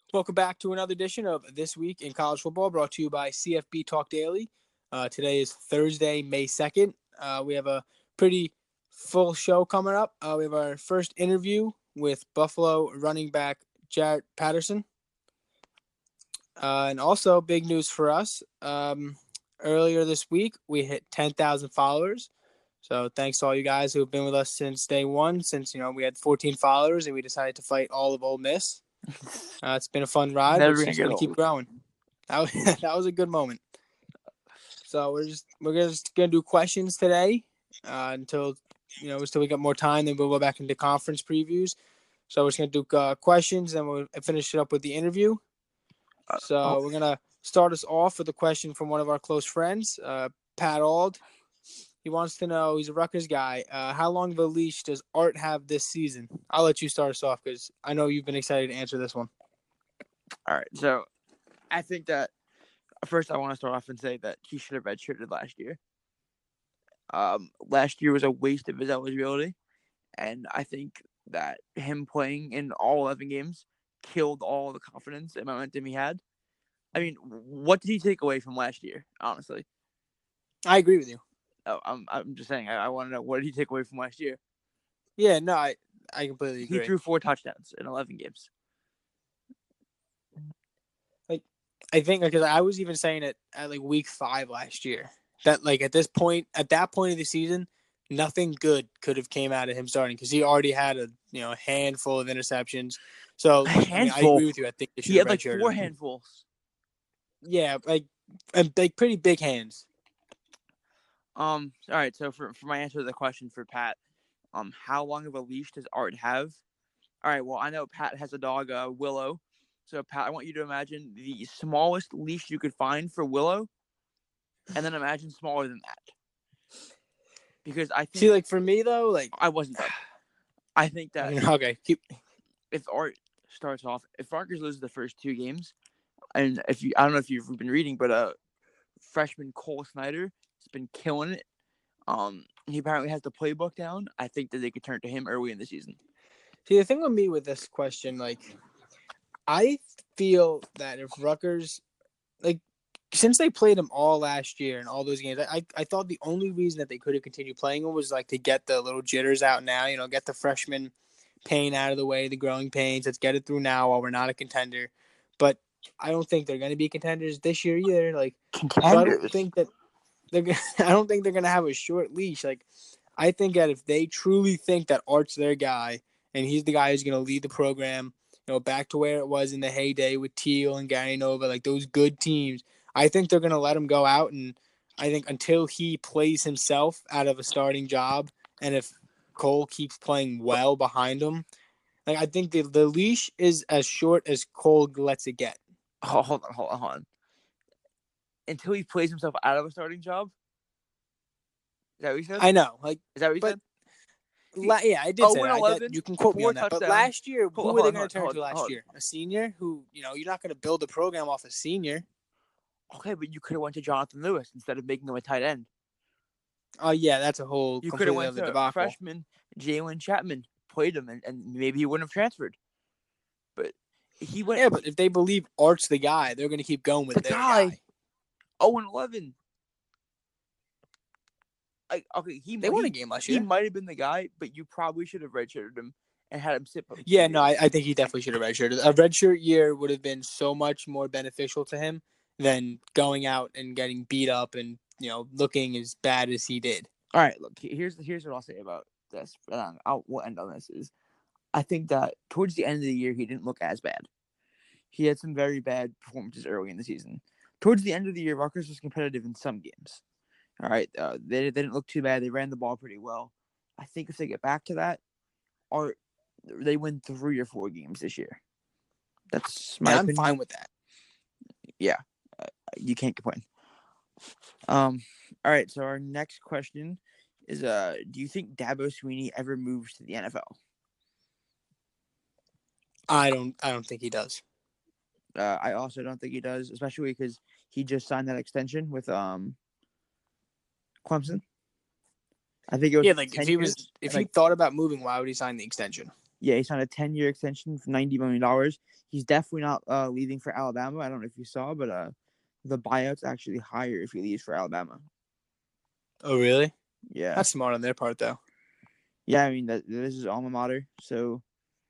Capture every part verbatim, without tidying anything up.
Welcome back to another edition of This Week in College Football, brought to you by C F B Talk Daily. Uh, today is Thursday, May second. Uh, we have a pretty full show coming up. Uh, we have our first interview with Buffalo running back Jaret Patterson. Uh, and also, big news for us. Um, earlier this week, we hit ten thousand followers. So thanks to all you guys who have been with us since day one, since, you know, we had fourteen followers and we decided to fight all of Ole Miss. Uh, it's been a fun ride. Never We're gonna just get going to keep old. growing. That was, that was a good moment. So we're just we're just going to do questions today uh, until you know until we get more time. Then we'll go back into conference previews. So we're just going to do uh, questions, and we'll finish it up with the interview. So Uh, oh. we're going to start us off with a question from one of our close friends, uh, Pat Ald. He wants to know, he's a Rutgers guy, uh, how long of a leash does Art have this season? I'll let you start us off because I know you've been excited to answer this one. All right, so I think that first I want to start off and say that he should have redshirted last year. Um, last year was a waste of his eligibility, and I think that him playing in all eleven games killed all the confidence and momentum he had. I mean, what did he take away from last year, honestly? I agree with you. Oh, I'm I'm just saying, I, I want to know, what did he take away from last year? Yeah, no, I, I completely agree. He threw four touchdowns in eleven games. Like, I think because I was even saying it at like week five last year that like at this point, at that point of the season, nothing good could have came out of him starting because he already had a you know a handful of interceptions. So A I mean, handful. I agree with you. I think they should He have had like redshirted four him. handfuls. Yeah, like and like pretty big hands. Um. All right. So for for my answer to the question for Pat, um, how long of a leash does Art have? All right. Well, I know Pat has a dog, uh, Willow. So Pat, I want you to imagine the smallest leash you could find for Willow, and then imagine smaller than that. Because I think, See, like for me though, like I wasn't done. I think that okay, keep. if Art starts off, if Rutgers loses the first two games, and if you, I don't know if you've been reading, but uh, freshman Cole Snyder has been killing it. Um, he apparently has the playbook down. I think that they could turn to him early in the season. See, the thing with me with this question, like, I feel that if Rutgers, like, since they played them all last year and all those games, I I thought the only reason that they could have continued playing them was like to get the little jitters out now, you know, get the freshman pain out of the way, the growing pains. Let's get it through now while we're not a contender. But I don't think they're going to be contenders this year either. Like, Contenders. so I don't think that they're. I don't think they're going to have a short leash. Like, I think that if they truly think that Art's their guy and he's the guy who's going to lead the program, you know, back to where it was in the heyday with Teal and Gary Nova, like those good teams, I think they're going to let him go out. And I think until he plays himself out of a starting job, and if Cole keeps playing well behind him, like I think the, the leash is as short as Cole lets it get. Oh, hold on, hold on, hold on. Until he plays himself out of a starting job? Is that what he said? I know. Like, Is that what he but, said? La- yeah, I did oh, say that. eleven, I, you can quote me on that. touchdowns. But last year, hold, who were they on, going to turn hold, to last hold. year? A senior who, you know, you're not going to build a program off a senior. Okay, but you could have went to Jonathan Lewis instead of making him a tight end. Oh, yeah, that's a whole you could have went other to debacle. Freshman Jalen Chapman, played him, and, and maybe he wouldn't have transferred. But he went. Yeah, but if they believe Art's the guy, they're going to keep going with the their guy. guy. oh and eleven. Like, okay, he they won he, a game last he year. He might have been the guy, but you probably should have redshirted him and had him sit. Yeah, no, I, I think he definitely should have redshirted. A redshirt year would have been so much more beneficial to him than going out and getting beat up and, you know, looking as bad as he did. All right, look, here's here's what I'll say about this. Um, I'll we'll end on this is, I think that towards the end of the year he didn't look as bad. He had some very bad performances early in the season. Towards the end of the year, Rutgers was competitive in some games. All right, uh, they they didn't look too bad. They ran the ball pretty well. I think if they get back to that, or they win three or four games this year. That's my yeah, opinion. I'm fine with that. Yeah, uh, you can't complain. Um. All right. So our next question is: Uh, do you think Dabo Swinney ever moves to the N F L? I don't. I don't think he does. Uh, I also don't think he does, especially because he just signed that extension with um Clemson. I think it was yeah, like if he years, was, if like, he thought about moving, why would he sign the extension? Yeah, he signed a ten-year extension for ninety million dollars. He's definitely not uh, leaving for Alabama. I don't know if you saw, but uh, the buyout's actually higher if he leaves for Alabama. Oh, really? Yeah. That's smart on their part, though. Yeah, I mean, that this is alma mater, so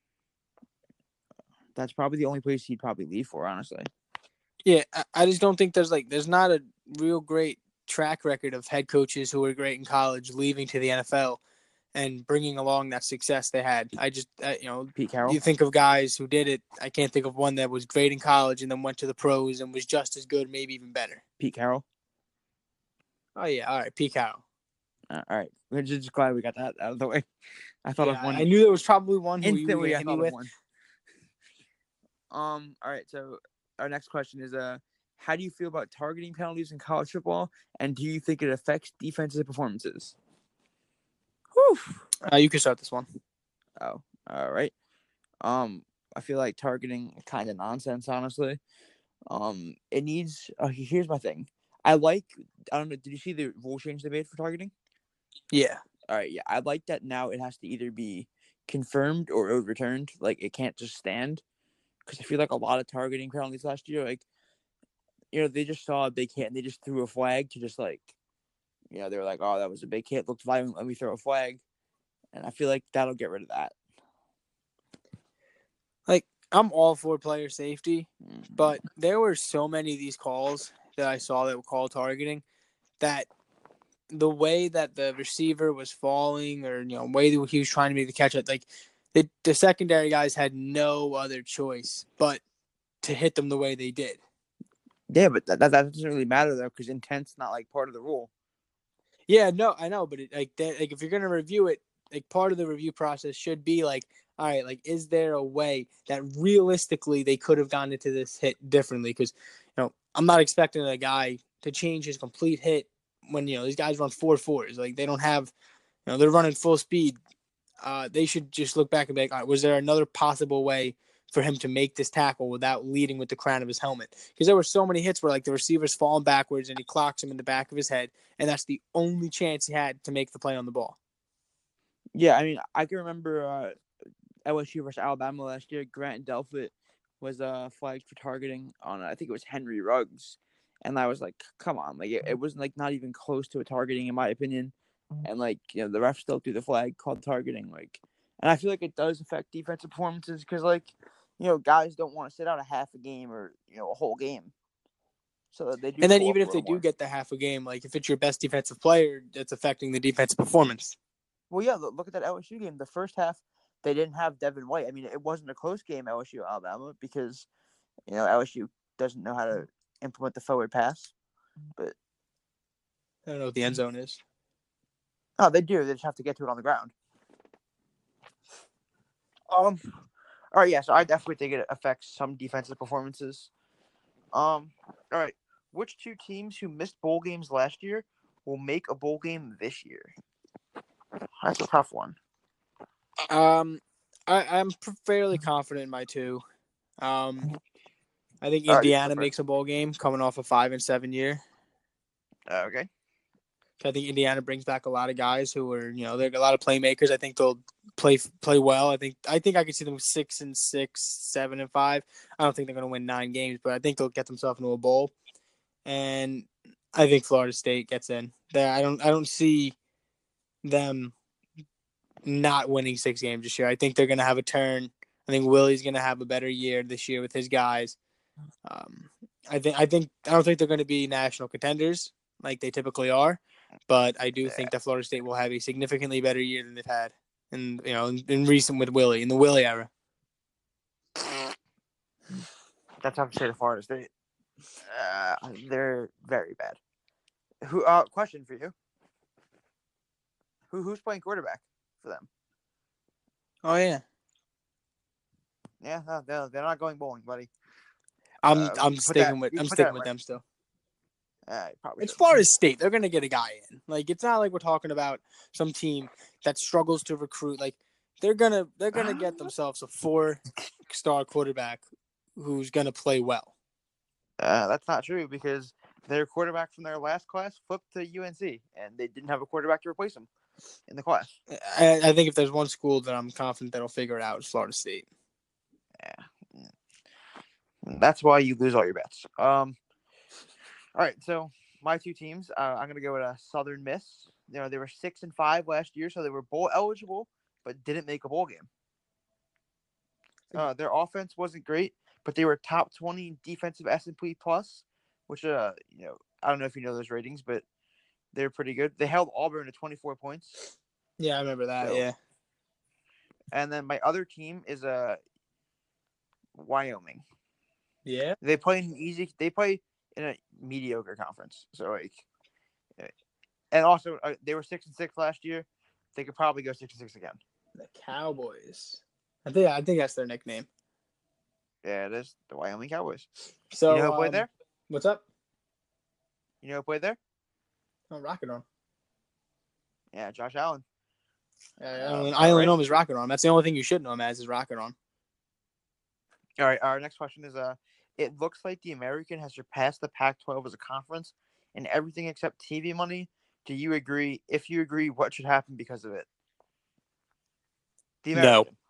that's probably the only place he'd probably leave for, honestly. Yeah, I, I just don't think there's like there's not a real great track record of head coaches who were great in college leaving to the N F L and bringing along that success they had. I just, uh, you know, Pete Carroll. you think of guys who did it. I can't think of one that was great in college and then went to the pros and was just as good, maybe even better. Pete Carroll. Oh yeah, all right, Pete Carroll. Uh, all right, we're just glad we got that out of the way. I thought Yeah, of one. I knew there was probably one who you were Instantly, gonna I hit me thought of with. one. Um. All right. So our next question is: Uh, how do you feel about targeting penalties in college football, and do you think it affects defensive performances? Whew. Uh, you can start this one. Oh, all right. Um, I feel like targeting kind of nonsense, honestly. Um, it needs. Uh, here's my thing. I like. I don't know. Did you see the rule change they made for targeting? Yeah. All right. Yeah, I like that now. It has to either be confirmed or overturned. Like it can't just stand. Because I feel like a lot of targeting penalties last year, like, you know, they just saw a big hit and they just threw a flag to just like, you know, they were like, oh, that was a big hit, looked violent, let me throw a flag. And I feel like that'll get rid of that. Like, I'm all for player safety, Mm-hmm. but there were so many of these calls that I saw that were called targeting that the way that the receiver was falling or, you know, way that he was trying to make the catch, like, the, the secondary guys had no other choice but to hit them the way they did. Yeah, but that, that, that doesn't really matter, though, because intent's not, like, part of the rule. Yeah, no, I know, but, it, like, that, like if you're going to review it, like, part of the review process should be, like, all right, like, is there a way that realistically they could have gone into this hit differently? Because, you know, I'm not expecting a guy to change his complete hit when, you know, these guys run four fours. Like, they don't have, you know, they're running full speed. Uh, they should just look back and be like, all right, was there another possible way for him to make this tackle without leading with the crown of his helmet? Because there were so many hits where, like, the receiver's falling backwards and he clocks him in the back of his head, and that's the only chance he had to make the play on the ball. Yeah, I mean, I can remember uh, L S U versus Alabama last year. Grant Delpit was uh, flagged for targeting on, I think it was Henry Ruggs. And I was like, come on. Like, it, it wasn't, like, not even close to a targeting, in my opinion. And, like, you know, the ref still threw the flag called targeting. Like, and I feel like it does affect defensive performances because, like, you know, guys don't want to sit out a half a game or, you know, a whole game. So they do. And then pull even up if a they little do more. get the half a game, like, if it's your best defensive player, that's affecting the defensive performance. Well, yeah, look at that L S U game. The first half, they didn't have Devin White. I mean, it wasn't a close game, L S U Alabama, because, you know, L S U doesn't know how to implement the forward pass. But I don't know what the end zone is. Oh, they do. They just have to get to it on the ground. Um. All right, yeah, so I definitely think it affects some defensive performances. Um. All right. Which two teams who missed bowl games last year will make a bowl game this year? That's a tough one. Um, I, I'm fairly confident in my two. Um, I think All right, Indiana makes a bowl game coming off a five and seven year. Uh, okay. I think Indiana brings back a lot of guys who are, you know, they're a lot of playmakers. I think they'll play play well. I think I think I could see them six and six, seven and five. I don't think they're going to win nine games, but I think they'll get themselves into a bowl. And I think Florida State gets in. There, I don't I don't see them not winning six games this year. I think they're going to have a turn. I think Willie's going to have a better year this year with his guys. Um, I think I think I don't think they're going to be national contenders like they typically are, but I do Yeah. think that Florida State will have a significantly better year than they've had in you know in, in recent with Willie in the Willie era. That's tough to say to Florida State. Uh, they're very bad. Who? Uh, question for you. Who? Who's playing quarterback for them? Oh yeah, Yeah, no, they're, they're not going bowling, buddy. I'm Uh, I'm sticking that, with I'm put sticking that with right. them still. Uh, probably It's should. Florida State. They're going to get a guy in. Like it's not like we're talking about some team that struggles to recruit. Like they're gonna they're gonna get themselves a four star quarterback who's gonna play well. Uh, that's not true because their quarterback from their last class flipped to U N C and they didn't have a quarterback to replace him. in the class. I, I think if there's one school that I'm confident that'll figure it out, it's Florida State. Yeah, that's why you lose all your bets. Um, all right, so my two teams, uh, I'm gonna go with a Southern Miss. You know, they were six and five last year, so they were bowl eligible, but didn't make a bowl game. Uh, their offense wasn't great, but they were top twenty defensive S and P plus, which uh, you know, I don't know if you know those ratings, but they're pretty good. They held Auburn to twenty-four points. Yeah, I remember that. So, yeah. And then my other team is uh, Wyoming. Yeah. They play an easy. They play in a mediocre conference. So like, and also uh, they were six and six last year. They could probably go six and six again. The Cowboys. I think I think that's their nickname. Yeah, it is the Wyoming Cowboys. So you know who um, played there? What's up? You know who played there? Oh, Rocket Arm. Yeah, Josh Allen. Uh, I only, I only know him as Rocket Arm. That's the only thing you should know him as is Rocket Arm. All right, our next question is: Uh, it looks like the American has surpassed the Pac twelve as a conference in everything except T V money. Do you agree? If you agree, what should happen because of it? The American. No,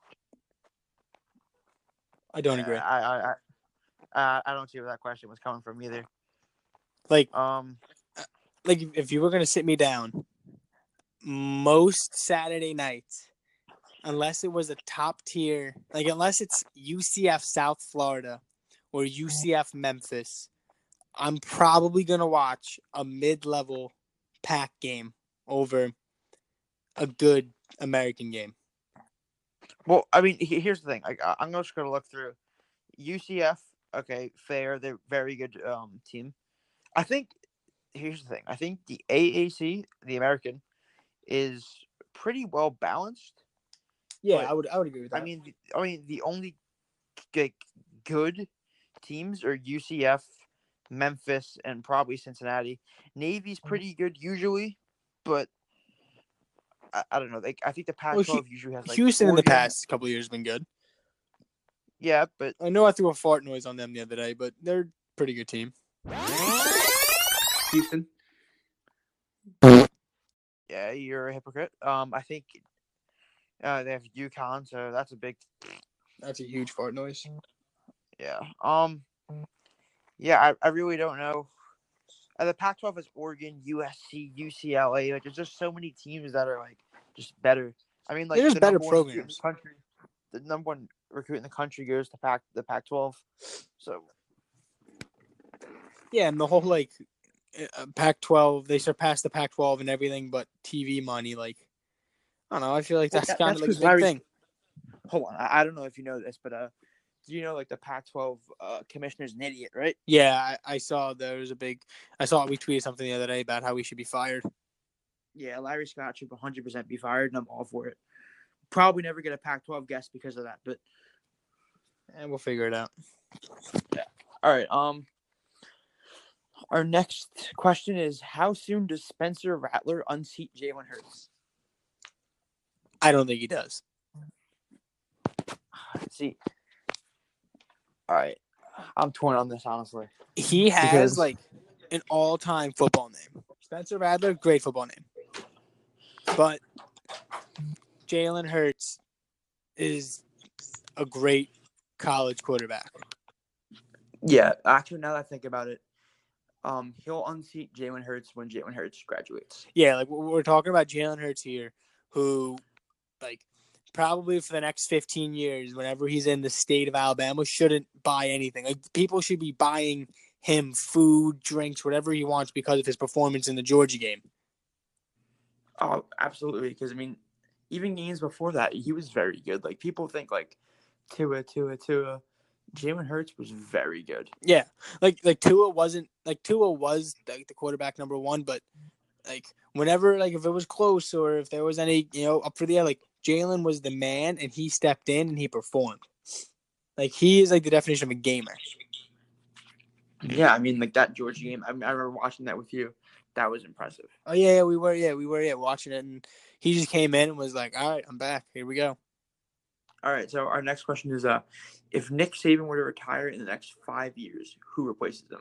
I don't Uh, agree. I, I, I, I don't see where that question was coming from either. Like, um, like if you were gonna sit me down, most Saturday nights, unless it was a top tier, like unless it's U C F South Florida or U C F Memphis, I'm probably gonna watch a mid-level Pac game over a good American game. Well, I mean, here's the thing. I, I'm just going to look through U C F. Okay, fair. They're a very good um, team. I think, here's the thing. I think the A A C, the American, is pretty well balanced. Yeah, I would I would agree with that. I mean, I mean, the only like, good teams are U C F, Memphis, and probably Cincinnati. Navy's pretty good usually, but I, I don't know. Like, I think the Pac twelve well, usually has like Houston Oregon. In the past couple of years has been good. Yeah, but I know I threw a fart noise on them the other day, but they're a pretty good team. Houston. Yeah, you're a hypocrite. Um, I think uh, they have UConn, so that's a big. That's a huge fart noise. Yeah. Um. Yeah, I, I really don't know. Uh, the Pac twelve has Oregon, U S C, U C L A. Like, there's just so many teams that are like just better. I mean, like there's the better number programs. One country, the number one recruit in the country goes to Pac the Pac twelve. So. Yeah, and the whole like uh, Pac twelve, they surpassed the Pac twelve and everything, but T V money. Like, I don't know. I feel like that's well, that, kind that's of like a big Larry's, thing. Hold on, I, I don't know if you know this, but uh. Do you know, like, the Pac twelve uh, commissioner's an idiot, right? Yeah, I, I saw there was a big – I saw we tweeted something the other day about how we should be fired. Yeah, Larry Scott should one hundred percent be fired, and I'm all for it. Probably never get a Pac twelve guest because of that, but – and we'll figure it out. Yeah. All right. Um, our next question is, how soon does Spencer Rattler unseat Jalen Hurts? I don't think he does. Let's see. All right. I'm torn on this, honestly. He has, because... like, an all-time football name. Spencer Rattler, great football name. But Jalen Hurts is a great college quarterback. Yeah. Actually, now that I think about it, um, he'll unseat Jalen Hurts when Jalen Hurts graduates. Yeah, like, we're talking about Jalen Hurts here, who, like, probably for the next fifteen years, whenever he's in the state of Alabama, shouldn't buy anything. Like, people should be buying him food, drinks, whatever he wants because of his performance in the Georgia game. Oh, absolutely. Because, I mean, even games before that, he was very good. Like, people think, like, Tua, Tua, Tua. Jalen Hurts was very good. Yeah. Like, like Tua wasn't – like, Tua was like the quarterback number one, but, like, whenever – like, if it was close or if there was any, you know, up for the air, like, Jalen was the man, and he stepped in and he performed. Like, he is like the definition of a gamer. Yeah, I mean, like that Georgia game. I, mean, I remember watching that with you. That was impressive. Oh yeah, yeah, we were, yeah, we were, yeah, watching it, and he just came in and was like, "All right, I'm back. Here we go." All right. So our next question is, uh, if Nick Saban were to retire in the next five years, who replaces him?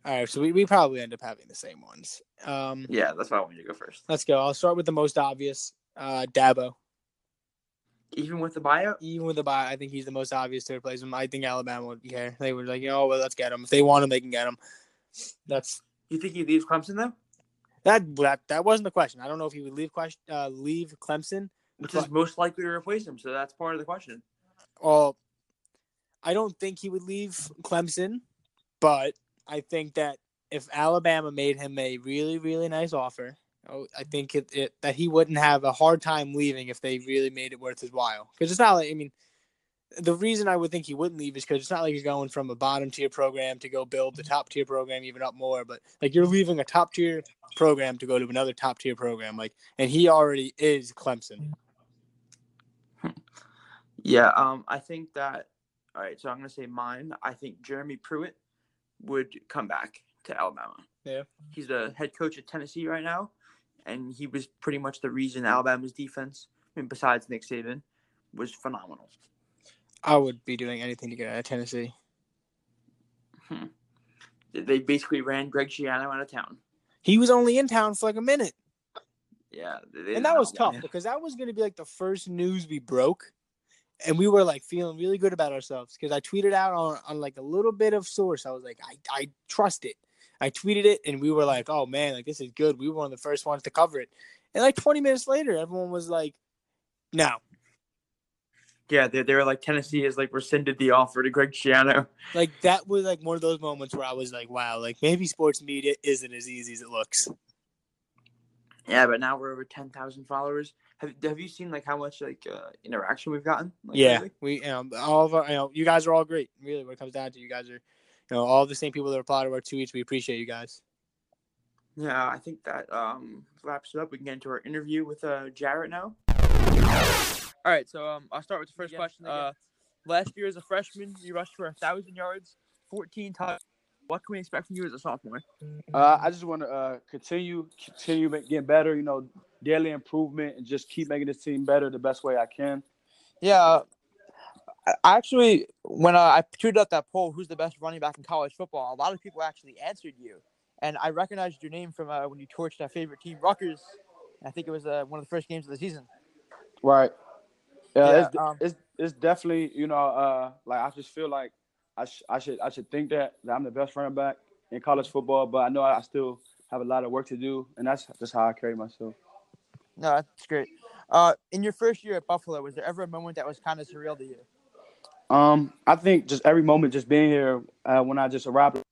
All right, so we, we probably end up having the same ones. Um, Yeah, that's why I wanted you to go first. Let's go. I'll start with the most obvious, uh, Dabo. Even with the buyout? Even with the buyout, I think he's the most obvious to replace him. I think Alabama would care. They were like, you know, well, let's get him. If they want him, they can get him. That's. You think he leaves Clemson though? That that that wasn't the question. I don't know if he would leave question uh, leave Clemson, which but, is most likely to replace him. So that's part of the question. Well, I don't think he would leave Clemson, but I think that if Alabama made him a really really nice offer, I think it, it that he wouldn't have a hard time leaving if they really made it worth his while. Because it's not like I mean. The reason I would think he wouldn't leave is because it's not like he's going from a bottom tier program to go build the top tier program even up more. But like you're leaving a top tier program to go to another top tier program, like, and he already is Clemson. Yeah, um, I think that. All right, so I'm gonna say mine. I think Jeremy Pruitt would come back to Alabama. Yeah, he's the head coach at Tennessee right now, and he was pretty much the reason Alabama's defense, I mean, besides Nick Saban, was phenomenal. I would be doing anything to get out of Tennessee. Hmm. They basically ran Greg Schiano out of town. He was only in town for like a minute. Yeah. And that was tough because that was going to be like the first news we broke. And we were like feeling really good about ourselves because I tweeted out on, on like a little bit of source. I was like, I, I trust it. I tweeted it and we were like, oh man, like this is good. We were one of the first ones to cover it. And like twenty minutes later, everyone was like, no. Yeah, they, they were like, Tennessee has like rescinded the offer to Greg Schiano. Like that was like one of those moments where I was like, wow, like maybe sports media isn't as easy as it looks. Yeah, but now we're over ten thousand followers. Have Have you seen like how much like uh, interaction we've gotten? Like, yeah, lately? we you know all of our you know you guys are all great. Really, what it comes down to, you guys are, you know, all the same people that reply to our tweets. We appreciate you guys. Yeah, I think that um, wraps it up. We can get into our interview with uh, Jarrett now. All right, so um, I'll start with the first question. Uh, last year as a freshman, you rushed for a thousand yards, fourteen touchdowns. What can we expect from you as a sophomore? Uh, I just want to uh, continue, continue getting better. You know, daily improvement, and just keep making this team better the best way I can. Yeah, I actually, when uh, I tweeted out that poll, who's the best running back in college football, a lot of people actually answered you, and I recognized your name from uh, when you torched our favorite team, Rutgers. I think it was uh, one of the first games of the season. Right. Uh, yeah, it's, um, it's it's definitely, you know, uh, like I just feel like I sh- I should I should think that, that I'm the best running back in college football, but I know I still have a lot of work to do, and that's just how I carry myself. No, that's great. Uh, in your first year at Buffalo, was there ever a moment that was kind of surreal to you? Um, I think just every moment, just being here uh, when I just arrived,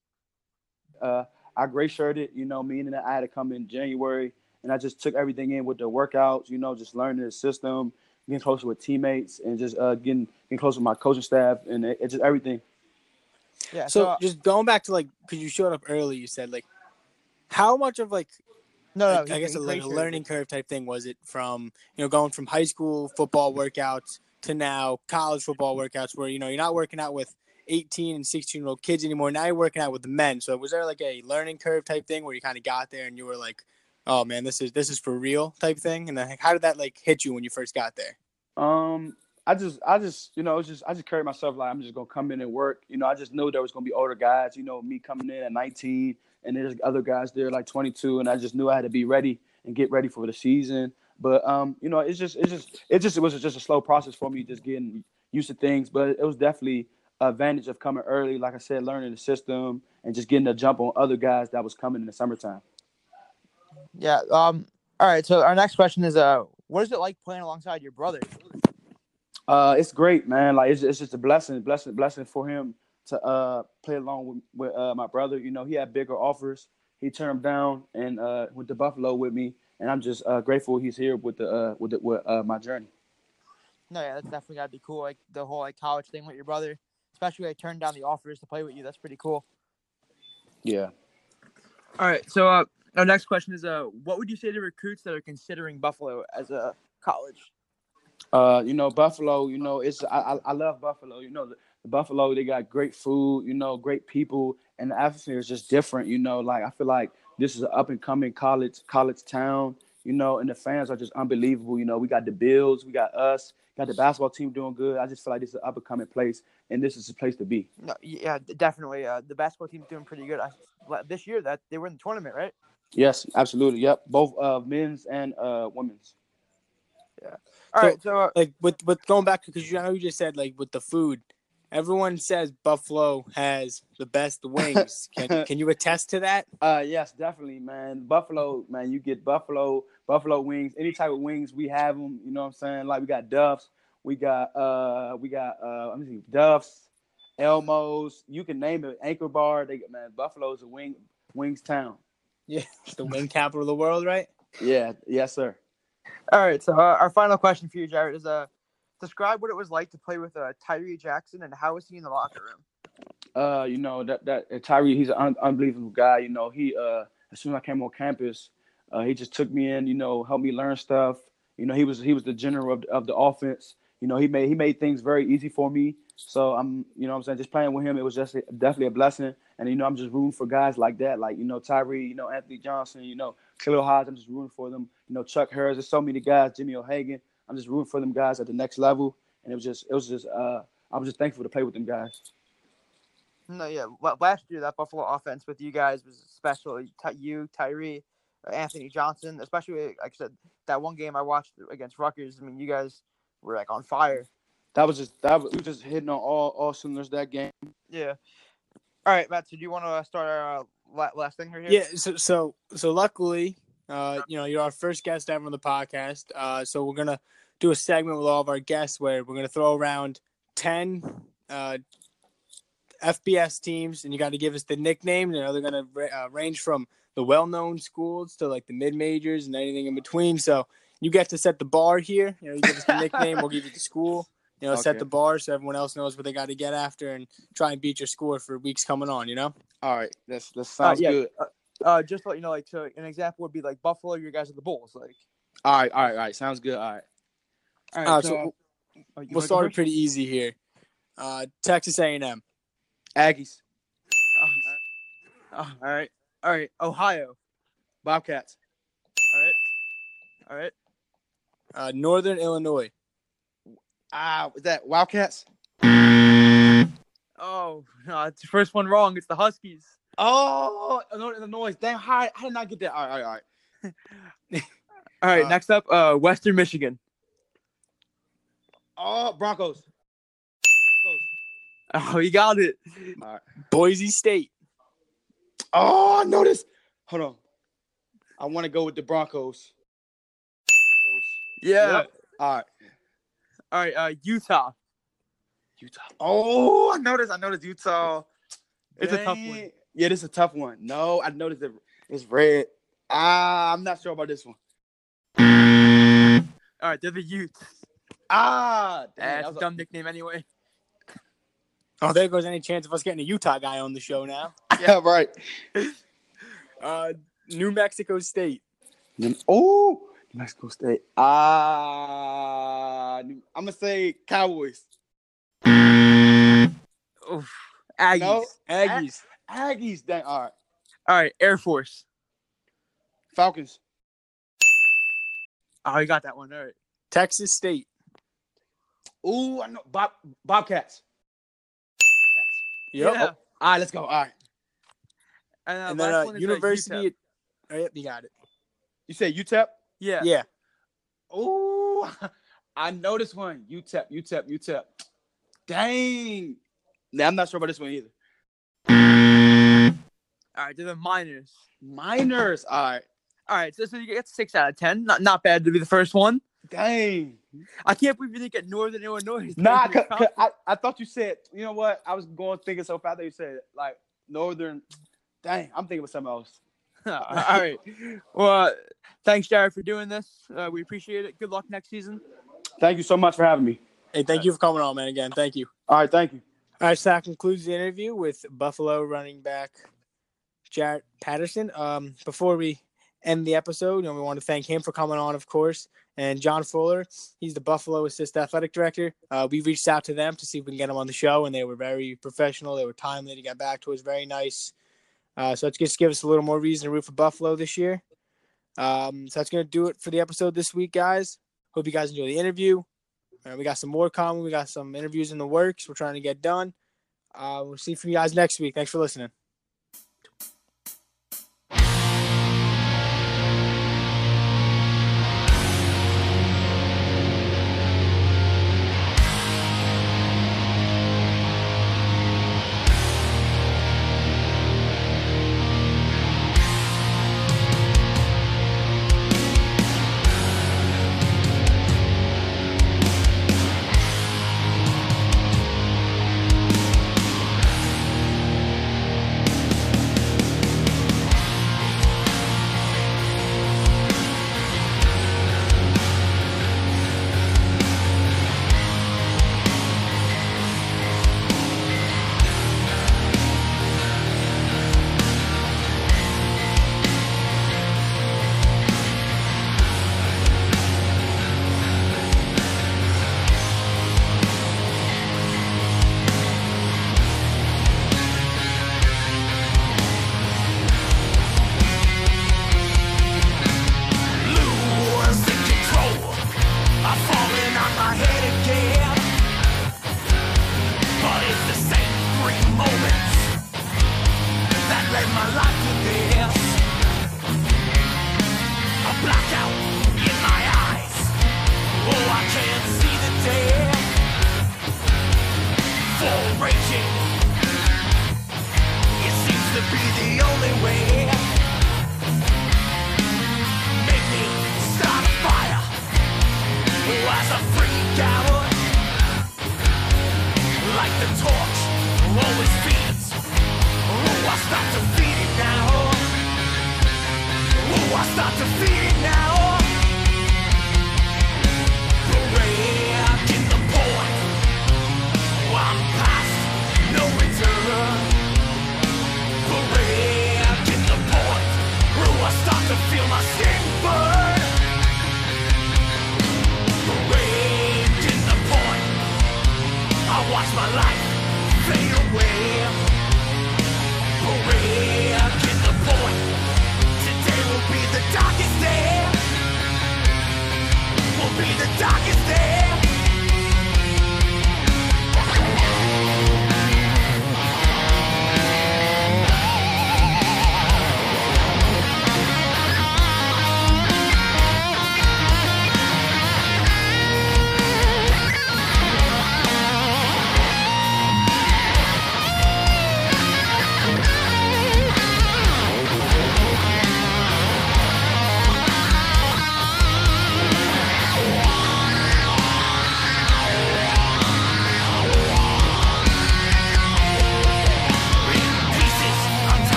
uh, I gray shirted, you know, meaning that I had to come in January, and I just took everything in with the workouts, you know, just learning the system, getting closer with teammates, and just uh, getting getting closer with my coaching staff, and it, it's just everything. Yeah. So, so just going back to like, because you showed up early, you said like, how much of like, no, like, no I guess a, like a learning curve type thing was it from, you know, going from high school football workouts to now college football workouts where, you know, you're not working out with eighteen and sixteen year old kids anymore. Now you're working out with the men. So was there like a learning curve type thing where you kind of got there and you were like, oh man, this is this is for real type thing? And then how did that like hit you when you first got there? Um, I just, I just, you know, it's just, I just carried myself like I'm just gonna come in and work. You know, I just knew there was gonna be older guys. You know, me coming in at nineteen, and there's other guys there like twenty-two, and I just knew I had to be ready and get ready for the season. But um, you know, it's just, it's just, it just, it was just a slow process for me, just getting used to things. But it was definitely an advantage of coming early, like I said, learning the system and just getting a jump on other guys that was coming in the summertime. Yeah. Um. All right. So our next question is, uh, what is it like playing alongside your brother? Uh, it's great, man. Like it's, it's just a blessing, blessing, blessing for him to uh play along with, with uh, my brother. You know, he had bigger offers. He turned them down and uh, went to Buffalo with me, and I'm just uh, grateful he's here with the uh, with the, with uh, my journey. No, yeah, that's definitely gotta be cool. Like the whole like college thing with your brother, especially like turned down the offers to play with you. That's pretty cool. Yeah. All right. So uh, our next question is, uh, what would you say to recruits that are considering Buffalo as a college? Uh, you know, Buffalo, you know, it's I, I, I love Buffalo. You know, the, the Buffalo, they got great food, you know, great people, and the atmosphere is just different, you know. Like I feel like this is an up and coming college college town. you know, and the fans are just unbelievable. You know, we got the Bills, we got us, got the basketball team doing good. I just feel like this is an up-and-coming place, and this is the place to be. No, yeah, definitely. Uh, the basketball team's doing pretty good. I, this year, that they were in the tournament, right? Yes, absolutely. Yep, both uh, men's and uh, women's. Yeah. All so, right. So, uh, like, with with going back because you know you just said like with the food, everyone says Buffalo has the best wings. Can can you attest to that? Uh, yes, definitely, man. Buffalo, man, you get Buffalo, Buffalo wings, any type of wings, we have them. You know what I'm saying? Like we got Duffs, we got uh, we got uh, let me see, Duffs, Elmos. You can name it. Anchor Bar. They man, Buffalo's a wing wings town. Yeah, it's the wing capital of the world, right? Yeah, yes, sir. all right. So, uh, our final question for you, Jared, is uh, describe what it was like to play with uh, Tyree Jackson, and how was he in the locker room? Uh, you know that that uh, Tyree, he's an un- unbelievable guy. You know, he uh, as soon as I came on campus, uh, he just took me in. You know, helped me learn stuff. You know, he was he was the general of, of the offense. You know, he made he made things very easy for me. So I'm, you know, what I'm saying, just playing with him, it was just a, definitely a blessing. And you know, I'm just rooting for guys like that, like you know Tyree, you know Anthony Johnson, you know Khalil Hodge. I'm just rooting for them. You know Chuck Harris. There's so many guys. Jimmy O'Hagan. I'm just rooting for them guys at the next level. And it was just it was just uh, I was just thankful to play with them guys. No, yeah. Last year, that Buffalo offense with you guys was special. You, Tyree, Anthony Johnson, especially like I said, that one game I watched against Rutgers. I mean, you guys were like on fire. That was just that was, we were just hitting on all all cylinders that game. Yeah. All right, Matt. So do you want to start our uh, last thing here? Yeah. So so so luckily, uh, you know, you're our first guest ever on the podcast. Uh, so we're gonna do a segment with all of our guests where we're gonna throw around ten uh F B S teams, and you got to give us the nickname. You know, they're going to uh, range from the well-known schools to like the mid-majors and anything in between. So you get to set the bar here. You know, you give us the nickname, we'll give you the school. You know, okay. Set the bar so everyone else knows what they got to get after, and try and beat your score for weeks coming on. You know. All right, that's that sounds uh, yeah. good. Uh, uh, just to let you know, like, so an example would be like Buffalo. You guys are the Bulls, like. All right, all right, all right. Sounds good. All right. All right. Uh, so, so uh, we'll start it pretty easy here. Uh, Texas A and M. Aggies. Oh, all, right. Oh, all right. All right. Ohio. Bobcats. All right. All right. Uh, Northern Illinois. Ah, is that Wildcats? Oh, no, it's the first one wrong. It's the Huskies. Oh, Northern Illinois. Damn, how, how did I get that? All right, all right, all right. all right, uh, next up, uh, Western Michigan. Oh, Broncos. Oh, you got it. All right. Boise State. Oh, I know this. Hold on. I want to go with the Broncos. Yeah. Yep. All right. All right. Uh, Utah. Utah. Oh, I know this. I know this. Utah. It's Dang. a tough one. Yeah, this is a tough one. No, I noticed it. It's red. Ah, I'm not sure about this one. All right. They're the Utes. Ah, dang, that's that was a dumb nickname anyway. Oh, there goes any chance of us getting a Utah guy on the show now. Yeah, right. Uh, New Mexico State. Oh, New Mexico State. Ah, uh, I'm gonna say Cowboys. Oof. Aggies. No? Aggies. Ag- Aggies. Dang. All right. All right. Air Force. Falcons. Oh, you got that one. All right. Texas State. Ooh, I know. Bob Bobcats. Yep. Yeah. Oh, all right, let's go. All right. And, uh, and then uh, University. Oh, yep, you got it. You say U T E P? Yeah. Yeah. Ooh, I know this one. U T E P, U T E P, U T E P. Dang. Nah, I'm not sure about this one either. All right, they're the Miners. Miners. All right. All right, so, so you get six out of ten. Not not bad to be the first one. Dang. I can't believe you didn't get Northern Illinois. Nah, cause, cause I, I thought you said, you know what? I was going thinking so fast that you said, like, Northern. Dang, I'm thinking of something else. All right. Well, uh, thanks, Jared, for doing this. Uh, we appreciate it. Good luck next season. Thank you so much for having me. Hey, thank you for coming on, man, again. Thank you. All right, thank you. All right, so that concludes the interview with Buffalo running back Jaret Patterson. Um, before we end the episode, you know, we want to thank him for coming on, of course, and John Fuller. He's the Buffalo Assistant Athletic Director. Uh, we reached out to them to see if we can get him on the show, and they were very professional. They were timely to get back to us. Very nice. Uh, so let's just give us a little more reason to root for Buffalo this year. Um, so that's going to do it for the episode this week, guys. Hope you guys enjoy the interview. Uh, we got some more coming. We got some interviews in the works we're trying to get done. Uh, we'll see you guys next week. Thanks for listening.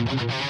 Bye.